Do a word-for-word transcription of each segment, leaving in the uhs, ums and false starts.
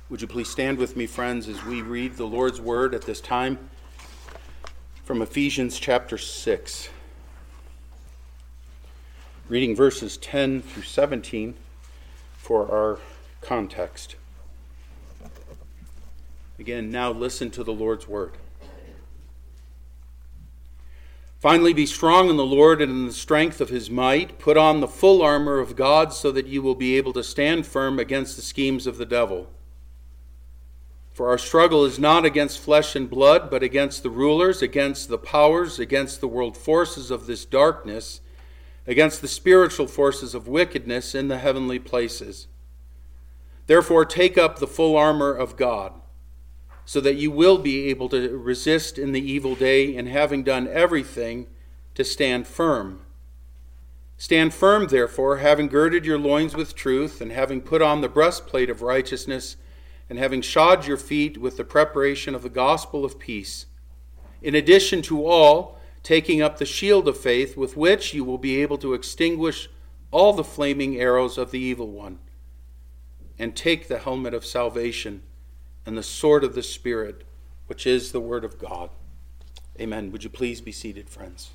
Would you please stand with me, friends, as we read the Lord's Word at this time from Ephesians chapter six. Reading verses ten through seventeen for our context. Again, now listen to the Lord's Word. Finally, be strong in the Lord and in the strength of his might. Put on the full armor of God so that you will be able to stand firm against the schemes of the devil. For our struggle is not against flesh and blood, but against the rulers, against the powers, against the world forces of this darkness, against the spiritual forces of wickedness in the heavenly places. Therefore, take up the full armor of God, so that you will be able to resist in the evil day, and having done everything, to stand firm. Stand firm, therefore, having girded your loins with truth, and having put on the breastplate of righteousness, and having shod your feet with the preparation of the gospel of peace. In addition to all, taking up the shield of faith, with which you will be able to extinguish all the flaming arrows of the evil one. And take the helmet of salvation and the sword of the Spirit, which is the word of God. Amen. Would you please be seated, friends?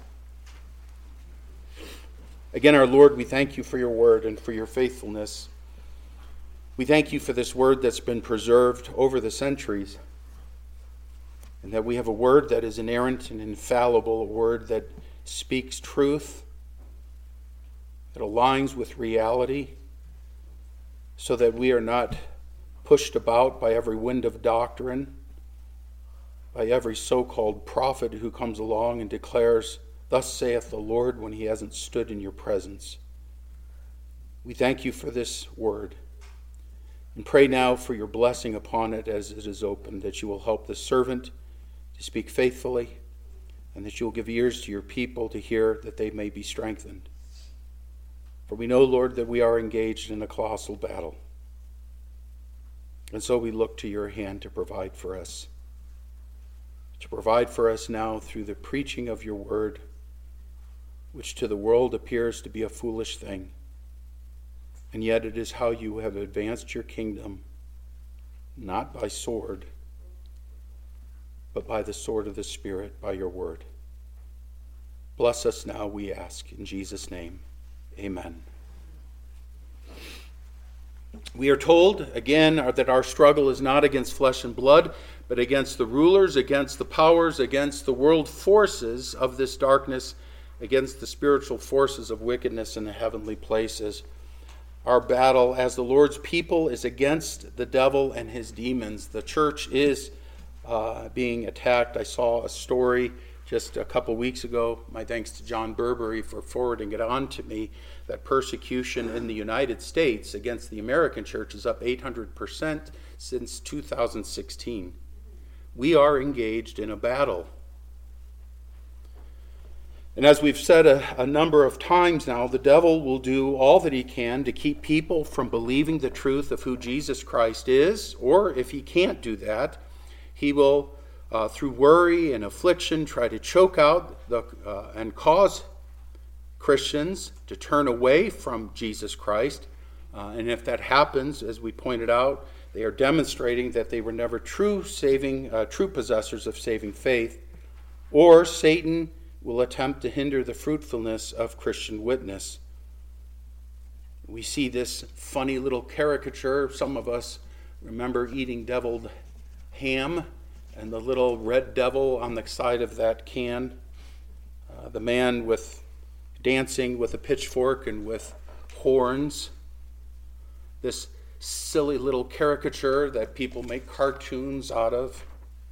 Again, our Lord, we thank you for your word and for your faithfulness. We thank you for this word that's been preserved over the centuries, and that we have a word that is inerrant and infallible, a word that speaks truth, that aligns with reality, so that we are not pushed about by every wind of doctrine, by every so-called prophet who comes along and declares, "Thus saith the Lord," when he hasn't stood in your presence. We thank you for this word. And pray now for your blessing upon it as it is opened, that you will help the servant to speak faithfully, and that you will give ears to your people to hear, that they may be strengthened. For we know, Lord, that we are engaged in a colossal battle. And so we look to your hand to provide for us. To provide for us now through the preaching of your word, which to the world appears to be a foolish thing. And yet it is how you have advanced your kingdom, not by sword, but by the sword of the Spirit, by your word. Bless us now, we ask, in Jesus' name. Amen. We are told, again, that our struggle is not against flesh and blood, but against the rulers, against the powers, against the world forces of this darkness, against the spiritual forces of wickedness in the heavenly places. Our battle as the Lord's people is against the devil and his demons. The church is uh, being attacked. I saw a story just a couple weeks ago, my thanks to John Burberry for forwarding it on to me, that persecution in the United States against the American church is up eight hundred percent since two thousand sixteen. We are engaged in a battle. And as we've said a, a number of times now, the devil will do all that he can to keep people from believing the truth of who Jesus Christ is, or if he can't do that, he will, uh, through worry and affliction, try to choke out the, uh, and cause Christians to turn away from Jesus Christ. Uh, and if that happens, as we pointed out, they are demonstrating that they were never true saving, uh, true possessors of saving faith, or Satan will attempt to hinder the fruitfulness of Christian witness. We see this funny little caricature. Some of us remember eating deviled ham and the little red devil on the side of that can. Uh, the man with dancing with a pitchfork and with horns. This silly little caricature that people make cartoons out of.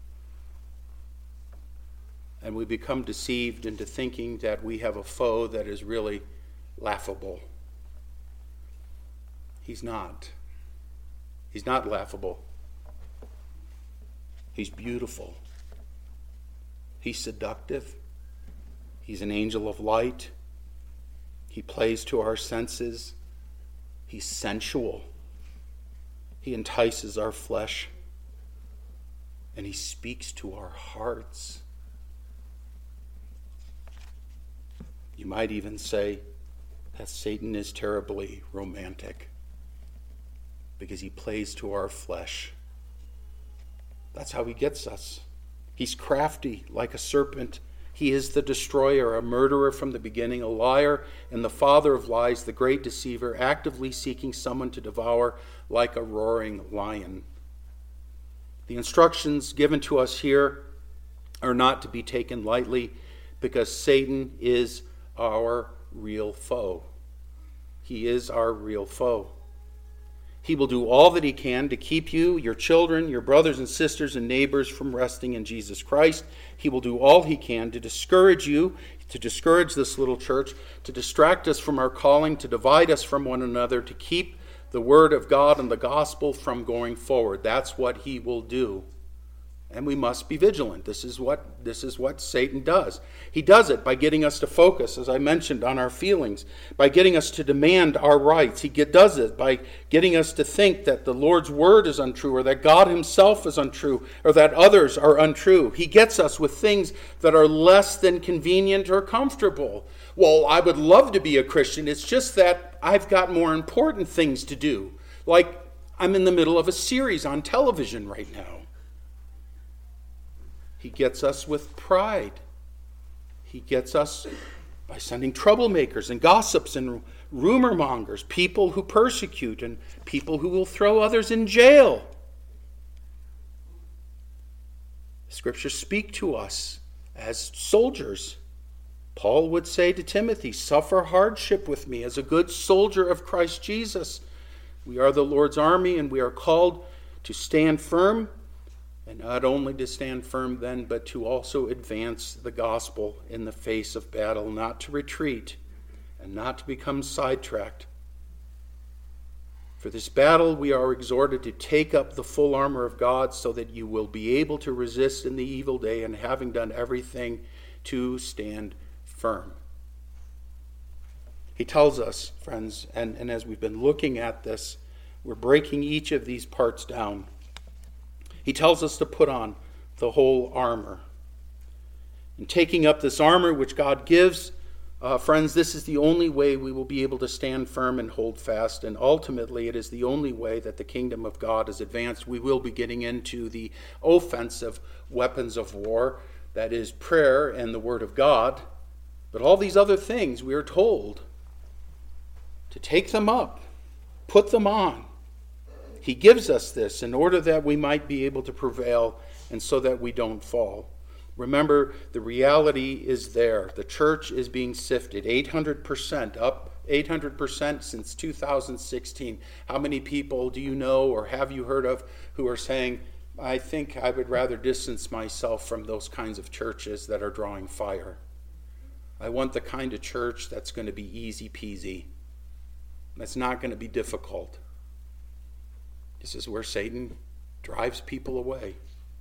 And we become deceived into thinking that we have a foe that is really laughable. He's not. He's not laughable. He's beautiful. He's seductive. He's an angel of light. He plays to our senses. He's sensual. He entices our flesh. And he speaks to our hearts. You might even say that Satan is terribly romantic because he plays to our flesh That's how he gets us. He's crafty like a serpent. He is the destroyer, a murderer from the beginning, a liar and the father of lies, the great deceiver, actively seeking someone to devour like a roaring lion. The instructions given to us here are not to be taken lightly because Satan is our real foe. He is our real foe. He will do all that he can to keep you, your children, your brothers and sisters and neighbors from resting in Jesus Christ. He will do all he can to discourage you, to discourage this little church, to distract us from our calling, to divide us from one another, to keep the word of God and the gospel from going forward. That's what he will do. And we must be vigilant. This is what this is what Satan does. He does it by getting us to focus, as I mentioned, on our feelings, by getting us to demand our rights. He get, does it by getting us to think that the Lord's word is untrue, or that God himself is untrue, or that others are untrue. He gets us with things that are less than convenient or comfortable. Well, I would love to be a Christian. It's just that I've got more important things to do. Like I'm in the middle of a series on television right now. He gets us with pride. He gets us by sending troublemakers and gossips and rumor mongers, people who persecute and people who will throw others in jail. Scriptures speak to us as soldiers. Paul would say to Timothy, "Suffer hardship with me as a good soldier of Christ Jesus." We are the Lord's army, and we are called to stand firm. And not only to stand firm then, but to also advance the gospel in the face of battle, not to retreat and not to become sidetracked. For this battle, we are exhorted to take up the full armor of God so that you will be able to resist in the evil day, and having done everything, to stand firm. He tells us, friends, and, and as we've been looking at this, we're breaking each of these parts down. He tells us to put on the whole armor. And taking up this armor which God gives, uh, friends, this is the only way we will be able to stand firm and hold fast. And ultimately, it is the only way that the kingdom of God is advanced. We will be getting into the offensive weapons of war, that is prayer and the word of God. But all these other things, we are told to take them up, put them on. He gives us this in order that we might be able to prevail and so that we don't fall. Remember, the reality is there. The church is being sifted. eight hundred percent, up eight hundred percent since two thousand sixteen. How many people do you know or have you heard of who are saying, I think I would rather distance myself from those kinds of churches that are drawing fire. I want the kind of church that's going to be easy peasy. That's not going to be difficult. This is where Satan drives people away.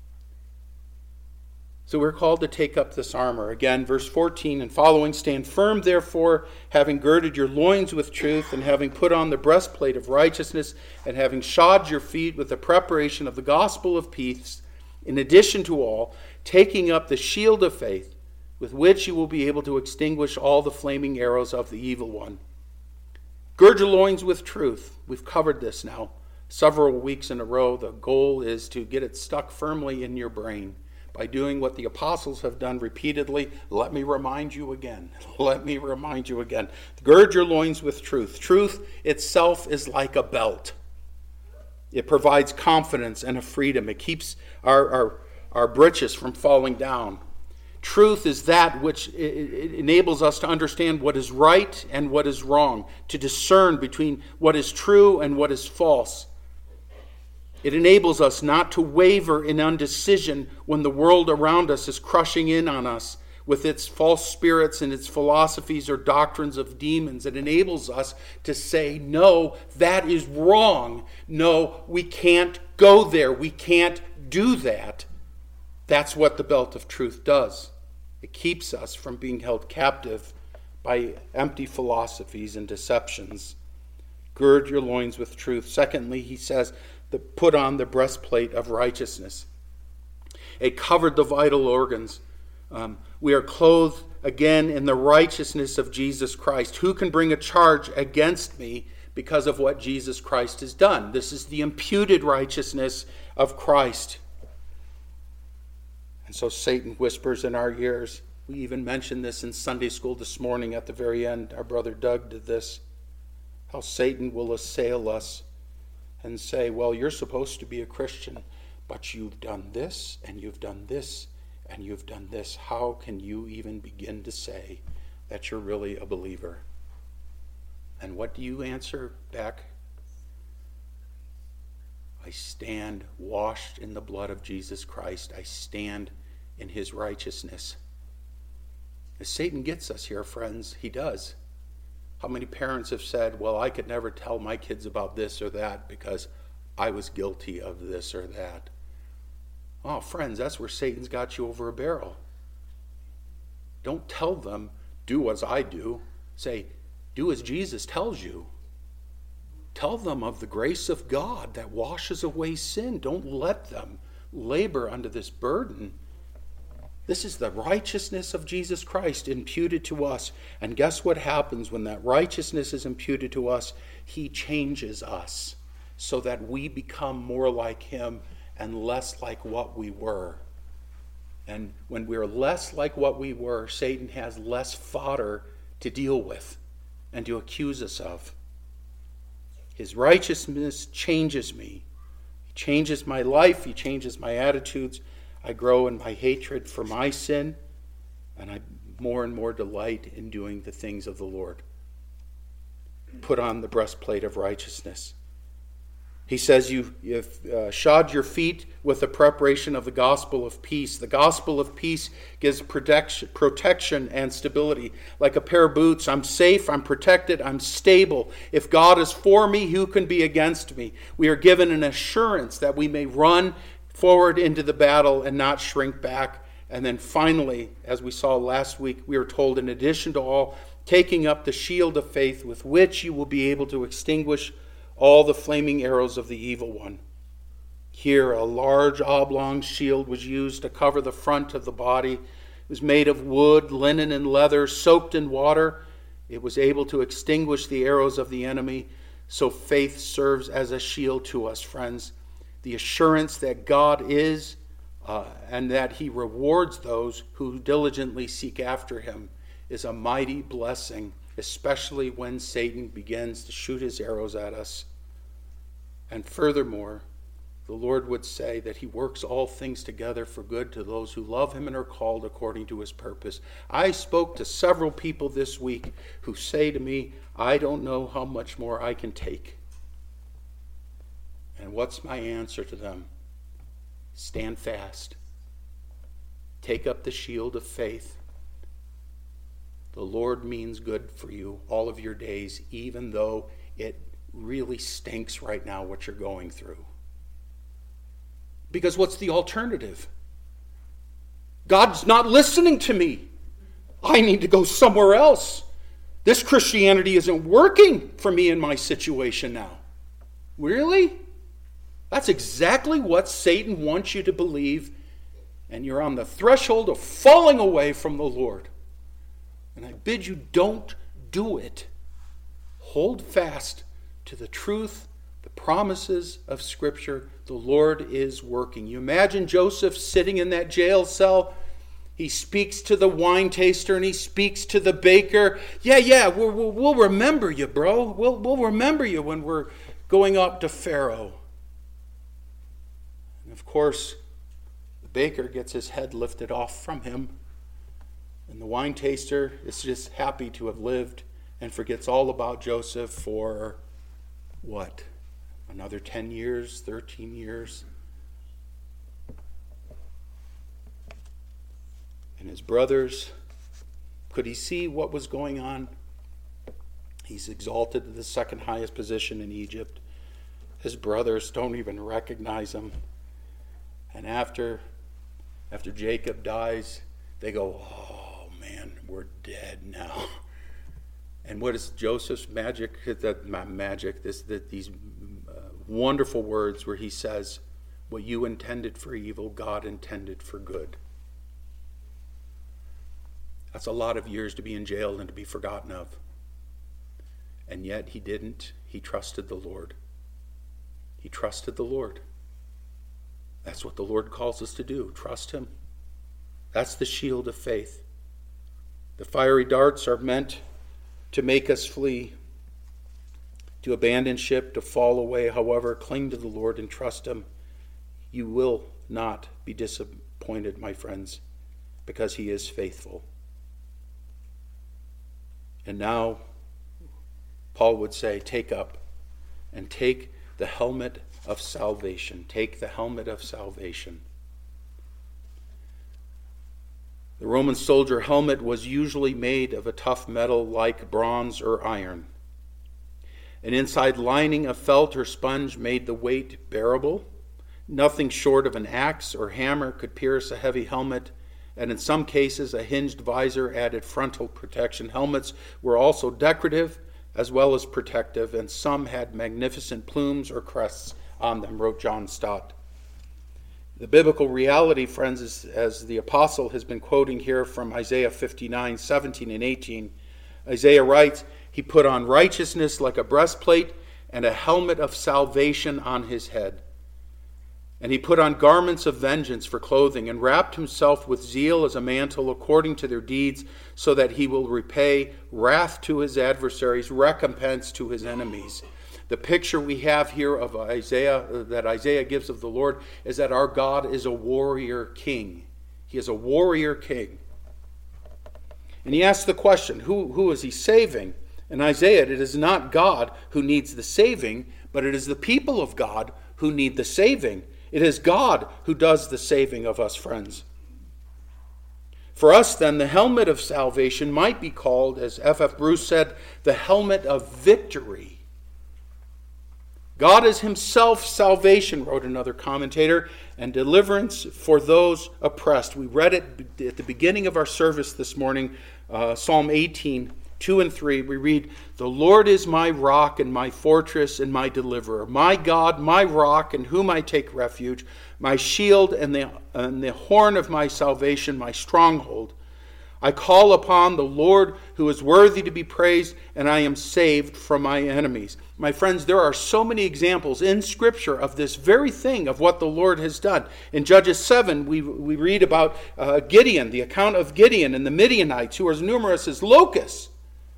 So we're called to take up this armor. Again, verse fourteen and following, stand firm, therefore, having girded your loins with truth, and having put on the breastplate of righteousness, and having shod your feet with the preparation of the gospel of peace, in addition to all, taking up the shield of faith, with which you will be able to extinguish all the flaming arrows of the evil one. Gird your loins with truth. We've covered this now several weeks in a row. The goal is to get it stuck firmly in your brain by doing what the apostles have done repeatedly. Let me remind you again. Let me remind you again. Gird your loins with truth. Truth itself is like a belt. It provides confidence and a freedom. It keeps our, our, our britches from falling down. Truth is that which enables us to understand what is right and what is wrong, to discern between what is true and what is false. It enables us not to waver in undecision when the world around us is crushing in on us with its false spirits and its philosophies or doctrines of demons. It enables us to say, no, that is wrong. No, we can't go there. We can't do that. That's what the belt of truth does. It keeps us from being held captive by empty philosophies and deceptions. Gird your loins with truth. Secondly, he says, the, put on the breastplate of righteousness. It covered the vital organs. Um, we are clothed again in the righteousness of Jesus Christ. Who can bring a charge against me because of what Jesus Christ has done? This is the imputed righteousness of Christ. And so Satan whispers in our ears. We even mentioned this in Sunday school this morning at the very end. Our brother Doug did this. How Satan will assail us and say, well, you're supposed to be a Christian, but you've done this, and you've done this, and you've done this. How can you even begin to say that you're really a believer? And what do you answer back? I stand washed in the blood of Jesus Christ. I stand in his righteousness. As Satan gets us here, friends, he does. How many parents have said, well, I could never tell my kids about this or that because I was guilty of this or that. Oh, friends, that's where Satan's got you over a barrel. Don't tell them, do as I do. Say, do as Jesus tells you. Tell them of the grace of God that washes away sin. Don't let them labor under this burden. This is the righteousness of Jesus Christ imputed to us. And guess what happens when that righteousness is imputed to us? He changes us so that we become more like him and less like what we were. And when we're less like what we were, Satan has less fodder to deal with and to accuse us of. His righteousness changes me. He changes my life. He changes my attitudes. I grow in my hatred for my sin, and I more and more delight in doing the things of the Lord. Put on the breastplate of righteousness. He says you, you've uh, shod your feet with the preparation of the gospel of peace. The gospel of peace gives protection, protection and stability. Like a pair of boots, I'm safe, I'm protected, I'm stable. If God is for me, who can be against me? We are given an assurance that we may run forward into the battle and not shrink back. And then finally, as we saw last week, we are told, in addition to all, taking up the shield of faith with which you will be able to extinguish all the flaming arrows of the evil one. Here, a large oblong shield was used to cover the front of the body. It was made of wood, linen, and leather, soaked in water. It was able to extinguish the arrows of the enemy. So faith serves as a shield to us, friends. The assurance that God is uh, and that he rewards those who diligently seek after him is a mighty blessing, especially when Satan begins to shoot his arrows at us. And furthermore, the Lord would say that he works all things together for good to those who love him and are called according to his purpose. I spoke to several people this week who say to me, I don't know how much more I can take. And what's my answer to them? Stand fast. Take up the shield of faith. The Lord means good for you all of your days, even though it really stinks right now what you're going through. Because what's the alternative? God's not listening to me. I need to go somewhere else. This Christianity isn't working for me in my situation now. Really? That's exactly what Satan wants you to believe, and you're on the threshold of falling away from the Lord. And I bid you, don't do it. Hold fast to the truth, the promises of Scripture. The Lord is working. You imagine Joseph sitting in that jail cell. He speaks to the wine taster and he speaks to the baker. Yeah, yeah, we'll, we'll, we'll remember you, bro. We'll, we'll remember you when we're going up to Pharaoh. And of course, the baker gets his head lifted off from him. And the wine taster is just happy to have lived and forgets all about Joseph for what? Another ten years, thirteen years? And his brothers, could he see what was going on? He's exalted to the second highest position in Egypt. His brothers don't even recognize him. And after, after Jacob dies, they go, oh man, we're dead now. And what is Joseph's magic? That magic, this, that these uh, wonderful words where he says, what you intended for evil, God intended for good. That's a lot of years to be in jail and to be forgotten of. And yet he didn't. He trusted the Lord. He trusted the Lord. That's what the Lord calls us to do. Trust him. That's the shield of faith. The fiery darts are meant to make us flee, to abandon ship, to fall away. However, cling to the Lord and trust him. You will not be disappointed, my friends, because he is faithful. And now, Paul would say, take up and take the helmet of salvation. Take the helmet of salvation. The Roman soldier helmet was usually made of a tough metal like bronze or iron. An inside lining of felt or sponge made the weight bearable. Nothing short of an axe or hammer could pierce a heavy helmet, and in some cases a hinged visor added frontal protection. Helmets were also decorative as well as protective, and some had magnificent plumes or crests on them, wrote John Stott. The biblical reality, friends, is, as the apostle has been quoting here from Isaiah fifty-nine, seventeen and eighteen, Isaiah writes, he put on righteousness like a breastplate and a helmet of salvation on his head. And he put on garments of vengeance for clothing and wrapped himself with zeal as a mantle according to their deeds, so that he will repay wrath to his adversaries, recompense to his enemies. The picture we have here of Isaiah, that Isaiah gives of the Lord, is that our God is a warrior king. He is a warrior king. And he asks the question, who, who is he saving? In Isaiah, it is not God who needs the saving, but it is the people of God who need the saving. It is God who does the saving of us, friends. For us, then, the helmet of salvation might be called, as F F Bruce said, the helmet of victory. God is himself salvation, wrote another commentator, and deliverance for those oppressed. We read it at the beginning of our service this morning, uh, Psalm eighteen, two and three. We read, "The Lord is my rock and my fortress and my deliverer, my God, my rock, in whom I take refuge, my shield and the, and the horn of my salvation, my stronghold. I call upon the Lord who is worthy to be praised, and I am saved from my enemies." My friends, there are so many examples in Scripture of this very thing, of what the Lord has done. In Judges seven, we, we read about uh, Gideon, the account of Gideon and the Midianites, who are as numerous as locusts.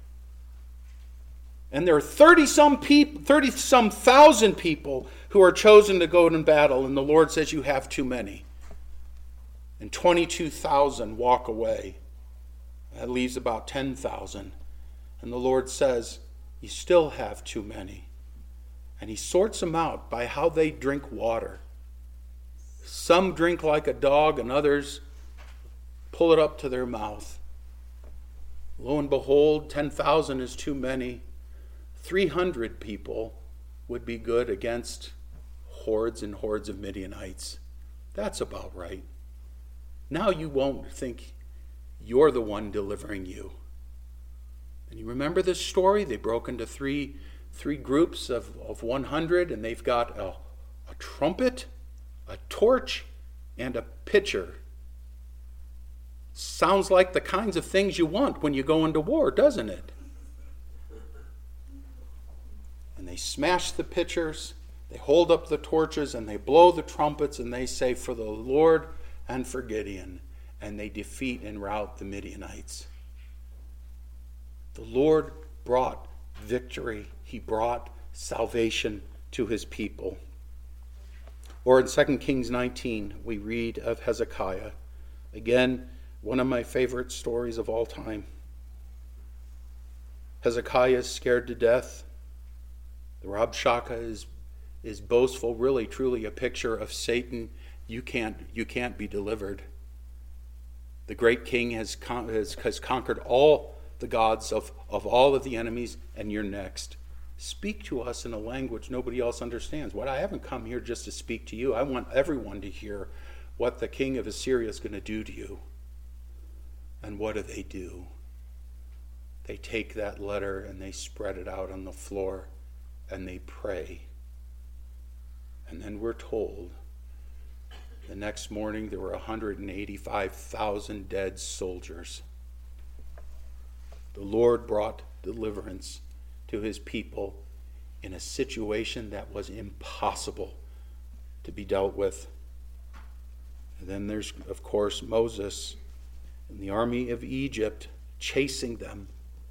And there are thirty-some people, thirty-some thousand people who are chosen to go in battle, and the Lord says, you have too many. And twenty-two thousand walk away. That leaves about ten thousand. And the Lord says, you still have too many. And he sorts them out by how they drink water. Some drink like a dog, and others pull it up to their mouth. Lo and behold, ten thousand is too many. three hundred people would be good against hordes and hordes of Midianites. That's about right. Now you won't think you're the one delivering you. And you remember this story? They broke into three, three groups of, of one hundred, and they've got a, a trumpet, a torch, and a pitcher. Sounds like the kinds of things you want when you go into war, doesn't it? And they smash the pitchers, they hold up the torches, and they blow the trumpets, and they say, for the Lord and for Gideon. And they defeat and rout the Midianites. The Lord brought victory. He brought salvation to his people. Or in Second Kings nineteen, we read of Hezekiah. Again, one of my favorite stories of all time. Hezekiah is scared to death. The Rabshakeh is, is boastful, really, truly a picture of Satan. You can't, you can't be delivered. The great king has, con- has, has conquered all the gods of, of all of the enemies, and you're next. Speak to us in a language nobody else understands. What I haven't come here just to speak to you. I want everyone to hear what the king of Assyria is going to do to you. And what do they do? They take that letter and they spread it out on the floor and they pray. And then we're told the next morning there were one hundred eighty-five thousand dead soldiers. The Lord brought deliverance to his people in a situation that was impossible to be dealt with. And then there's, of course, Moses, and the army of Egypt chasing them.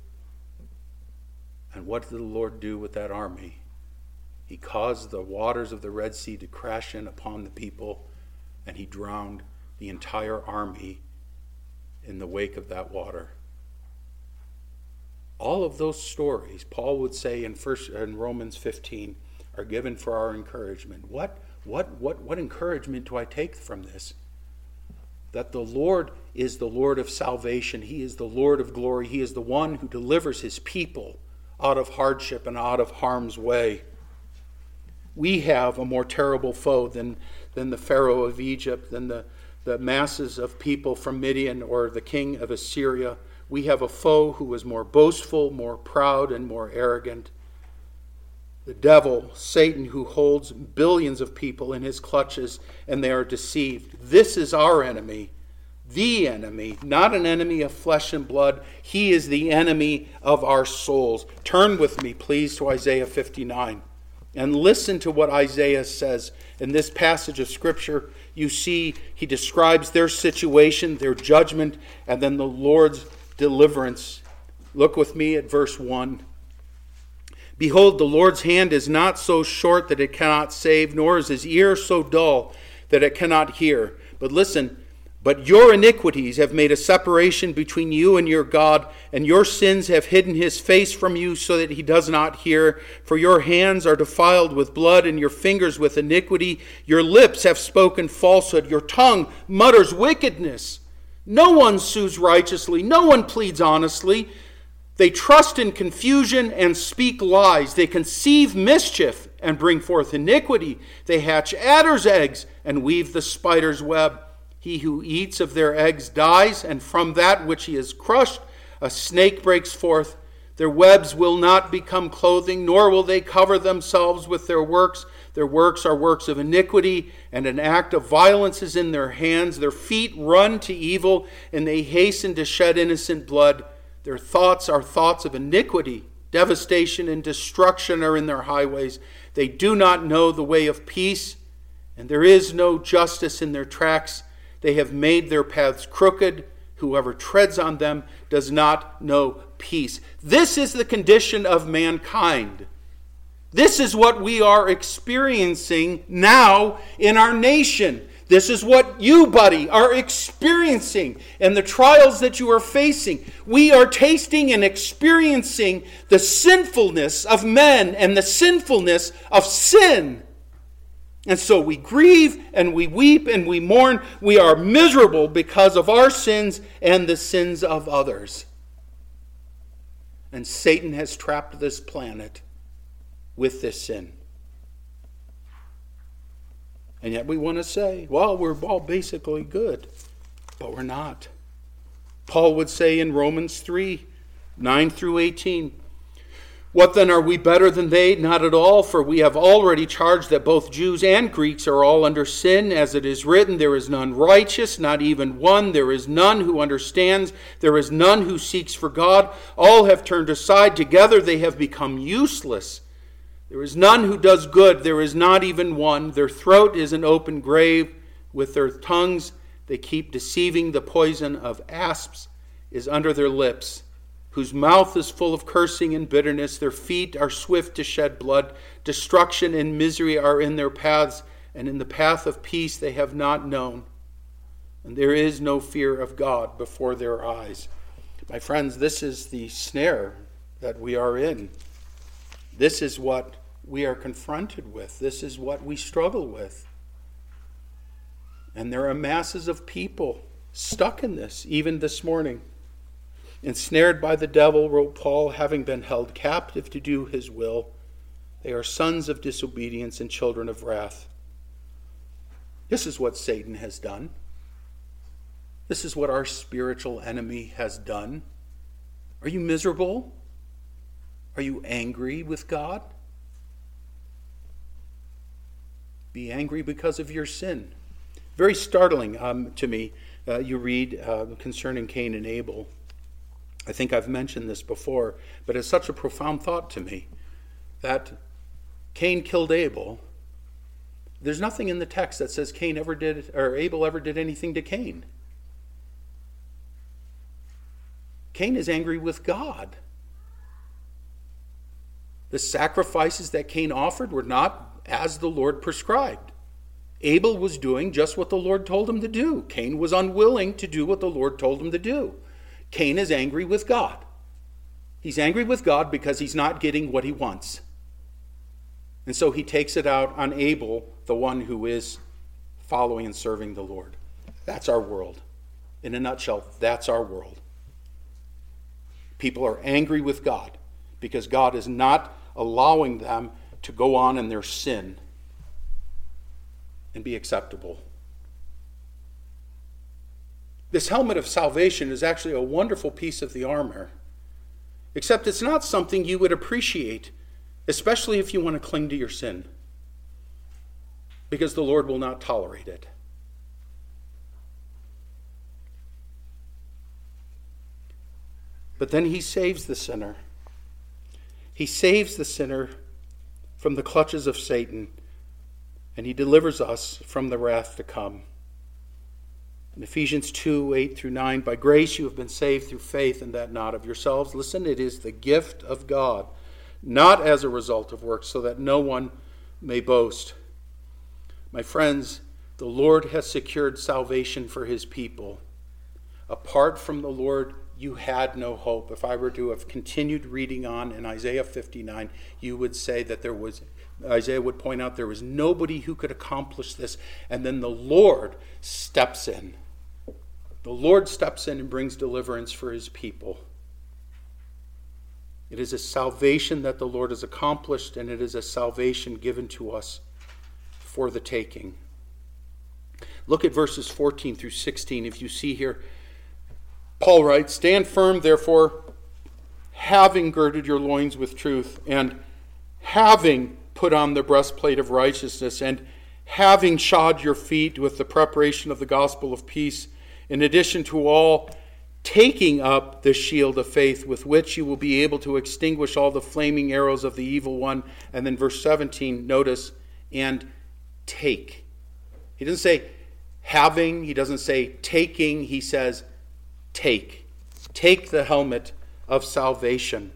And what did the Lord do with that army? He caused the waters of the Red Sea to crash in upon the people, and he drowned the entire army in the wake of that water. All of those stories, Paul would say in first in Romans fifteen, are given for our encouragement. What, what, what, what encouragement do I take from this? That the Lord is the Lord of salvation. He is the Lord of glory. He is the one who delivers his people out of hardship and out of harm's way. We have a more terrible foe than, than the Pharaoh of Egypt, than the, the masses of people from Midian or the king of Assyria. We have a foe who is more boastful, more proud, and more arrogant. The devil, Satan, who holds billions of people in his clutches and they are deceived. This is our enemy, the enemy, not an enemy of flesh and blood. He is the enemy of our souls. Turn with me, please, to Isaiah fifty-nine and listen to what Isaiah says. In this passage of Scripture, you see he describes their situation, their judgment, and then the Lord's deliverance. Look with me at verse one. Behold, the Lord's hand is not so short that it cannot save, nor is his ear so dull that it cannot hear. But listen, but your iniquities have made a separation between you and your God, and your sins have hidden his face from you so that he does not hear. For your hands are defiled with blood, and your fingers with iniquity. Your lips have spoken falsehood. Your tongue mutters wickedness. No one sues righteously. No one pleads honestly. They trust in confusion and speak lies. They conceive mischief and bring forth iniquity. They hatch adder's eggs and weave the spider's web. He who eats of their eggs dies, and from that which he has crushed, a snake breaks forth. Their webs will not become clothing, nor will they cover themselves with their works. Their works are works of iniquity, and an act of violence is in their hands. Their feet run to evil, and they hasten to shed innocent blood. Their thoughts are thoughts of iniquity. Devastation and destruction are in their highways. They do not know the way of peace, and there is no justice in their tracks. They have made their paths crooked. Whoever treads on them does not know peace. This is the condition of mankind. This is what we are experiencing now in our nation. This is what you, buddy, are experiencing and the trials that you are facing. We are tasting and experiencing the sinfulness of men and the sinfulness of sin. And so we grieve and we weep and we mourn. We are miserable because of our sins and the sins of others. And Satan has trapped this planet with this sin. And yet we want to say, well, we're all basically good. But we're not. Paul would say in Romans three, nine through eighteen, what then, are we better than they? Not at all, for we have already charged that both Jews and Greeks are all under sin. As it is written, there is none righteous, not even one. There is none who understands. There is none who seeks for God. All have turned aside. Together they have become useless. There is none who does good. There is not even one. Their throat is an open grave. With their tongues they keep deceiving. The poison of asps is under their lips, whose mouth is full of cursing and bitterness. Their feet are swift to shed blood. Destruction and misery are in their paths, and in the path of peace they have not known. And there is no fear of God before their eyes. My friends, this is the snare that we are in. This is what we are confronted with. This is what we struggle with. And there are masses of people stuck in this, even this morning. Ensnared by the devil, wrote Paul, having been held captive to do his will. They are sons of disobedience and children of wrath. This is what Satan has done. This is what our spiritual enemy has done. Are you miserable? Are you angry with God? Be angry because of your sin. Very startling um, to me. Uh, you read uh, concerning Cain and Abel. I think I've mentioned this before, but it's such a profound thought to me that Cain killed Abel. There's nothing in the text that says Cain ever did, or Abel ever did anything to Cain. Cain is angry with God. The sacrifices that Cain offered were not as the Lord prescribed. Abel was doing just what the Lord told him to do. Cain was unwilling to do what the Lord told him to do. Cain is angry with God. He's angry with God because he's not getting what he wants. And so he takes it out on Abel, the one who is following and serving the Lord. That's our world. In a nutshell, that's our world. People are angry with God because God is not allowing them to go on in their sin and be acceptable. This helmet of salvation is actually a wonderful piece of the armor, except it's not something you would appreciate, especially if you want to cling to your sin, because the Lord will not tolerate it. But then he saves the sinner. He saves the sinner from the clutches of Satan, and he delivers us from the wrath to come. In Ephesians two, eight through nine, by grace you have been saved through faith, and that not of yourselves. Listen, it is the gift of God, not as a result of works, so that no one may boast. My friends, the Lord has secured salvation for his people. Apart from the Lord, you had no hope. If I were to have continued reading on in Isaiah fifty-nine, you would say that there was, Isaiah would point out there was nobody who could accomplish this. And then the Lord steps in. The Lord steps in and brings deliverance for his people. It is a salvation that the Lord has accomplished, and it is a salvation given to us for the taking. Look at verses fourteen through sixteen. If you see here, Paul writes, "Stand firm, therefore, having girded your loins with truth, and having put on the breastplate of righteousness, and having shod your feet with the preparation of the gospel of peace, in addition to all, taking up the shield of faith, with which you will be able to extinguish all the flaming arrows of the evil one." And then verse seventeen, notice, and take. He doesn't say having, he doesn't say taking, he says take. Take the helmet of salvation.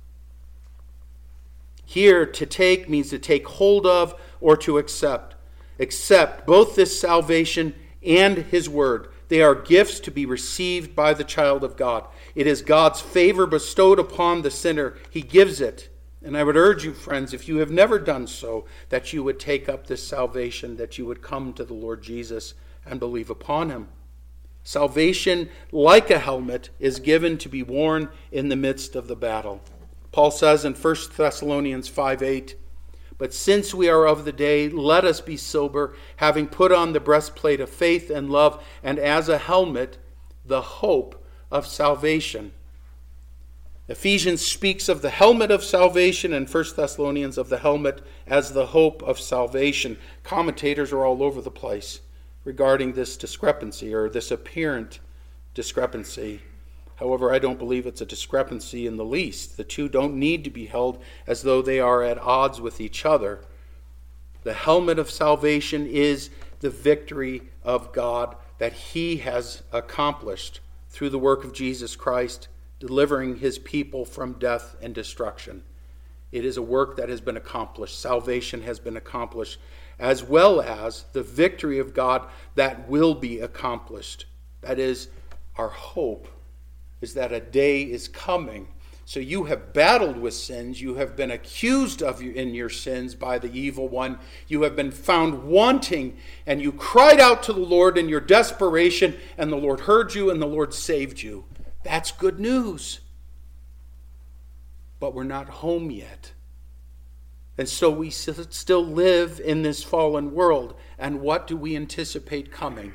Here, to take means to take hold of or to accept. Accept both this salvation and his word. They are gifts to be received by the child of God. It is God's favor bestowed upon the sinner. He gives it. And I would urge you, friends, if you have never done so, that you would take up this salvation, that you would come to the Lord Jesus and believe upon him. Salvation, like a helmet, is given to be worn in the midst of the battle. Paul says in First Thessalonians five eight, "But since we are of the day, let us be sober, having put on the breastplate of faith and love, and as a helmet, the hope of salvation." Ephesians speaks of the helmet of salvation, and First Thessalonians of the helmet as the hope of salvation. Commentators are all over the place regarding this discrepancy, or this apparent discrepancy. However, I don't believe it's a discrepancy in the least. The two don't need to be held as though they are at odds with each other. The helmet of salvation is the victory of God that he has accomplished through the work of Jesus Christ, delivering his people from death and destruction. It is a work that has been accomplished. Salvation has been accomplished, as well as the victory of God that will be accomplished. That is, our hope is that a day is coming. So you have battled with sins. You have been accused of you in your sins by the evil one. You have been found wanting, and you cried out to the Lord in your desperation, and the Lord heard you, and the Lord saved you. That's good news. But we're not home yet. And so we still live in this fallen world. And what do we anticipate coming?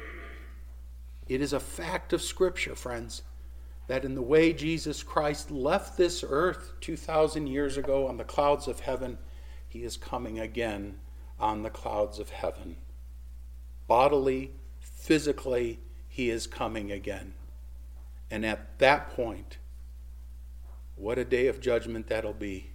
It is a fact of Scripture, friends, that in the way Jesus Christ left this earth two thousand years ago on the clouds of heaven, he is coming again on the clouds of heaven. Bodily, physically, he is coming again. And at that point, what a day of judgment that'll be.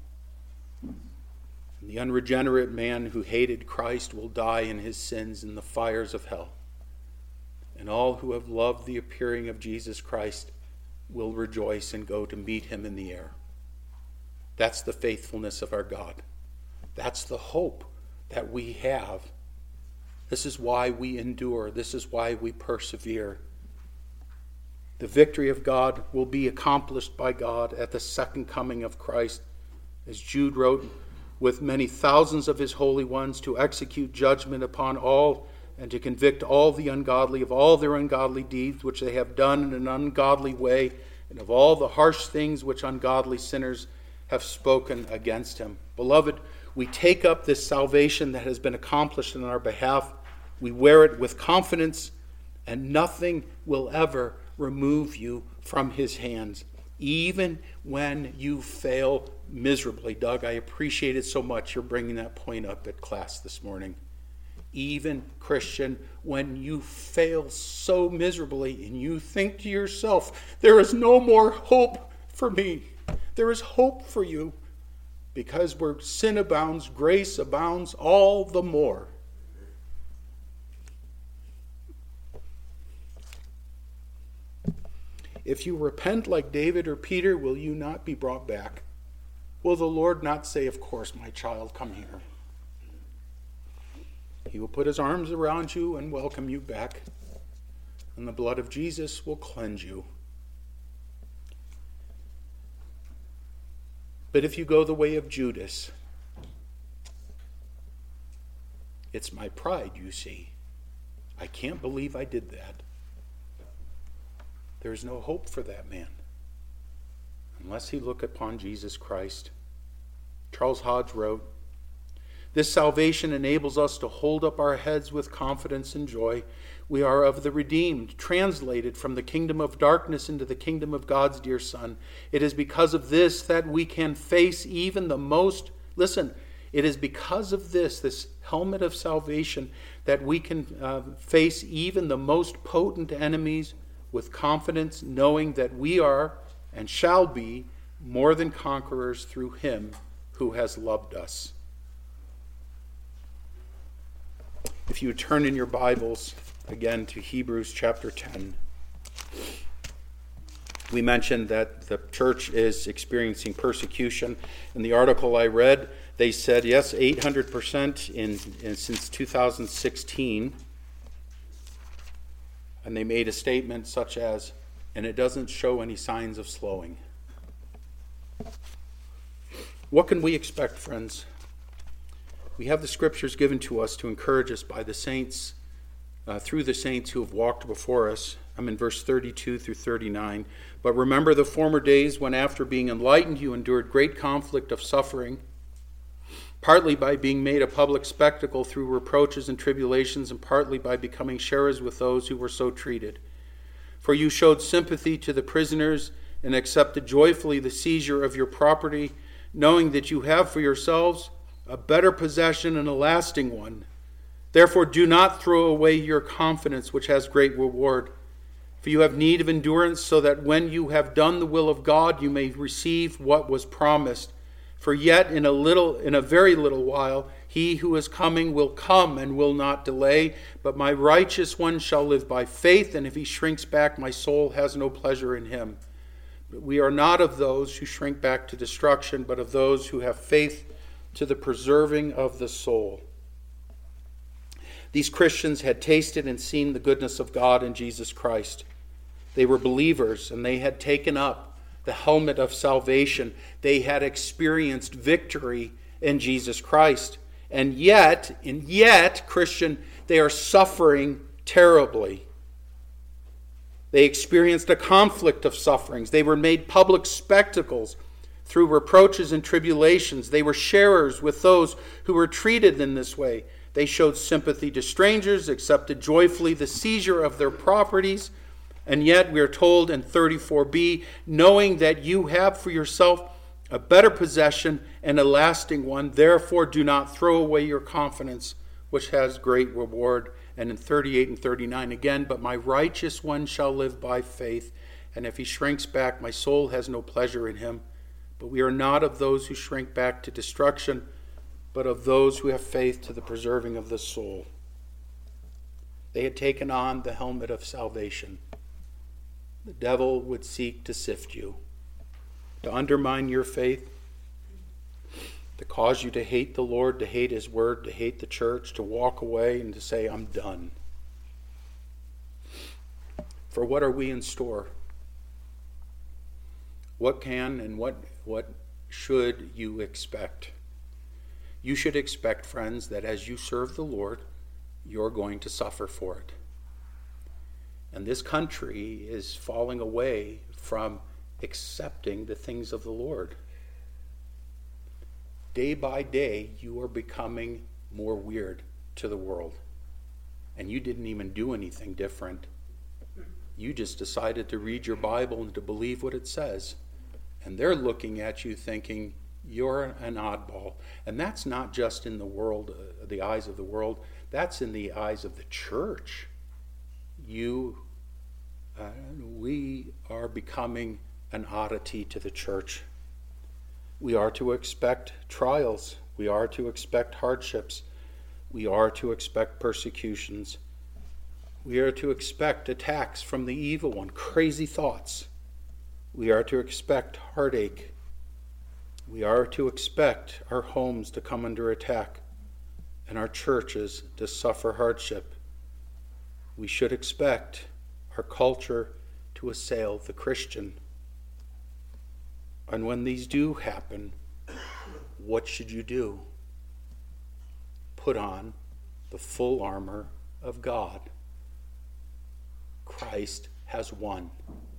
The unregenerate man who hated Christ will die in his sins in the fires of hell. And all who have loved the appearing of Jesus Christ will rejoice and go to meet him in the air. That's the faithfulness of our God. That's the hope that we have. This is why we endure. This is why we persevere. The victory of God will be accomplished by God at the second coming of Christ. As Jude wrote, with many thousands of his holy ones to execute judgment upon all and to convict all the ungodly of all their ungodly deeds which they have done in an ungodly way, and of all the harsh things which ungodly sinners have spoken against him. Beloved, we take up this salvation that has been accomplished in our behalf. We wear it with confidence, and nothing will ever remove you from his hands, even when you fail miserably. Doug, I appreciate it so much you're bringing that point up at class this morning. Even, Christian, when you fail so miserably and you think to yourself, there is no more hope for me. There is hope for you, because where sin abounds, grace abounds all the more. If you repent like David or Peter, will you not be brought back? Will the Lord not say, of course, my child, come here? He will put his arms around you and welcome you back, and the blood of Jesus will cleanse you. But if you go the way of Judas, it's my pride, you see. I can't believe I did that. There is no hope for that man unless he look upon Jesus Christ. Charles Hodge wrote, this salvation enables us to hold up our heads with confidence and joy. We are of the redeemed, translated from the kingdom of darkness into the kingdom of God's dear Son. It is because of this that we can face even the most, listen, it is because of this, this helmet of salvation, that we can uh, face even the most potent enemies with confidence, knowing that we are and shall be more than conquerors through him who has loved us. If you turn in your Bibles again to Hebrews chapter ten, we mentioned that the church is experiencing persecution. In the article I read, they said, yes, eight hundred percent in, in since two thousand sixteen. And they made a statement such as, and it doesn't show any signs of slowing. What can we expect, friends? We have the scriptures given to us to encourage us by the saints, uh, through the saints who have walked before us. I'm in verse thirty-two through thirty-nine. But remember the former days when, after being enlightened, you endured great conflict of suffering, partly by being made a public spectacle through reproaches and tribulations, and partly by becoming sharers with those who were so treated. For you showed sympathy to the prisoners and accepted joyfully the seizure of your property, knowing that you have for yourselves a better possession and a lasting one. Therefore do not throw away your confidence, which has great reward. For you have need of endurance, so that when you have done the will of God, you may receive what was promised. For yet in a little, in a very little while, he who is coming will come and will not delay. But my righteous one shall live by faith, and if he shrinks back, my soul has no pleasure in him. But we are not of those who shrink back to destruction, but of those who have faith to the preserving of the soul. These Christians had tasted and seen the goodness of God in Jesus Christ. They were believers, and they had taken up the helmet of salvation. They had experienced victory in Jesus Christ. And yet, and yet, Christian, they are suffering terribly. They experienced a conflict of sufferings. They were made public spectacles through reproaches and tribulations. They were sharers with those who were treated in this way. They showed sympathy to strangers, accepted joyfully the seizure of their properties. And yet we are told in thirty-four b, knowing that you have for yourself a better possession and a lasting one, therefore do not throw away your confidence, which has great reward. And in thirty-eight and thirty-nine again, but my righteous one shall live by faith, and if he shrinks back, my soul has no pleasure in him. But we are not of those who shrink back to destruction, but of those who have faith to the preserving of the soul. They had taken on the helmet of salvation. the devil would seek to sift you, to undermine your faith, to cause you to hate the Lord, to hate his word, to hate the church, to walk away and to say, I'm done. For what are we in store? What can and what, what should you expect? You should expect, friends, that as you serve the Lord, you're going to suffer for it. And this country is falling away from accepting the things of the Lord. Day by day, you are becoming more weird to the world. And you didn't even do anything different. You just decided to read your Bible and to believe what it says. And they're looking at you thinking, you're an oddball. And that's not just in the world, uh, the eyes of the world. That's in the eyes of the church. You, uh, we are becoming an oddity to the church. We are to expect trials. We are to expect hardships. We are to expect persecutions. We are to expect attacks from the evil one, crazy thoughts. We are to expect heartache. We are to expect our homes to come under attack and our churches to suffer hardship. We should expect our culture to assail the Christian. And when these do happen, what should you do? Put on the full armor of God. Christ has won.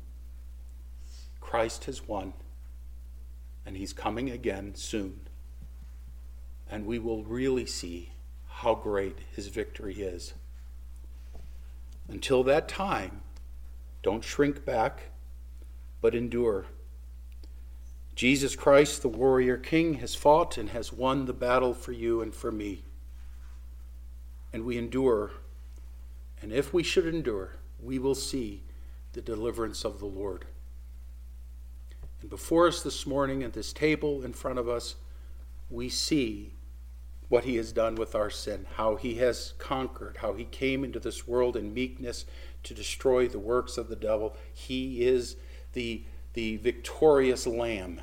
Christ has won. And he's coming again soon. And we will really see how great his victory is. Until that time, don't shrink back, but endure. Jesus Christ, the warrior king, has fought and has won the battle for you and for me. And we endure. And if we should endure, we will see the deliverance of the Lord. And before us this morning at this table in front of us, we see what he has done with our sin, how he has conquered, how he came into this world in meekness to destroy the works of the devil. He is the, the victorious Lamb.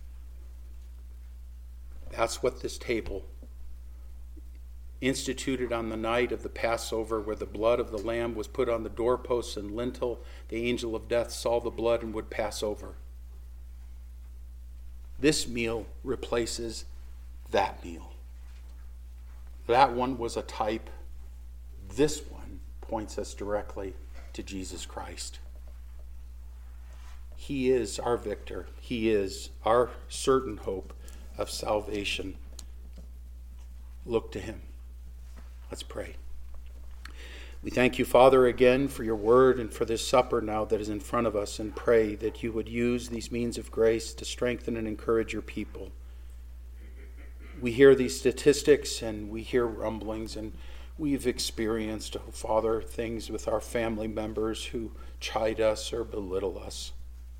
That's what this table, instituted on the night of the Passover, where the blood of the Lamb was put on the doorposts and lintel, the angel of death saw the blood and would pass over. This meal replaces that meal. That one was a type. This one points us directly to Jesus Christ. He is our victor. He is our certain hope of salvation. Look to him. Let's pray. We thank you, Father, again for your word and for this supper now that is in front of us, and pray that you would use these means of grace to strengthen and encourage your people. We hear these statistics and we hear rumblings, and we've experienced, oh Father, things with our family members who chide us or belittle us.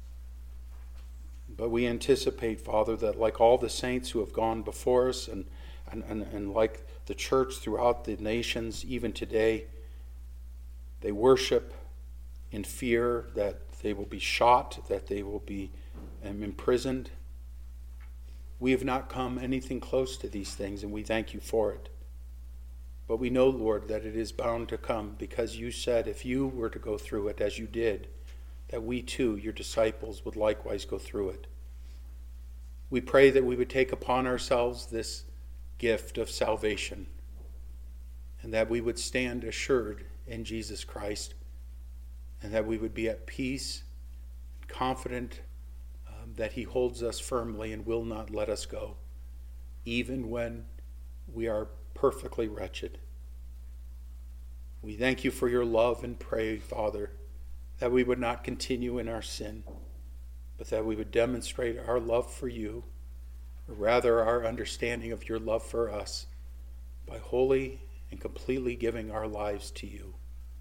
But we anticipate, Father, that like all the saints who have gone before us and, and, and, and like the church throughout the nations, even today, they worship in fear that they will be shot, that they will be um, imprisoned. We have not come anything close to these things, and we thank you for it. But we know, Lord, that it is bound to come, because you said if you were to go through it as you did, that we too, your disciples, would likewise go through it. We pray that we would take upon ourselves this gift of salvation, and that we would stand assured in Jesus Christ, and that we would be at peace, confident um, that he holds us firmly and will not let us go, even when we are perfectly wretched. We thank you for your love and pray, Father, that we would not continue in our sin, but that we would demonstrate our love for you, or rather our understanding of your love for us, by wholly and completely giving our lives to you.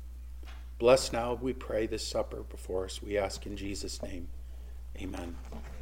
Bless now, we pray, this supper before us. We ask in Jesus' name. Amen.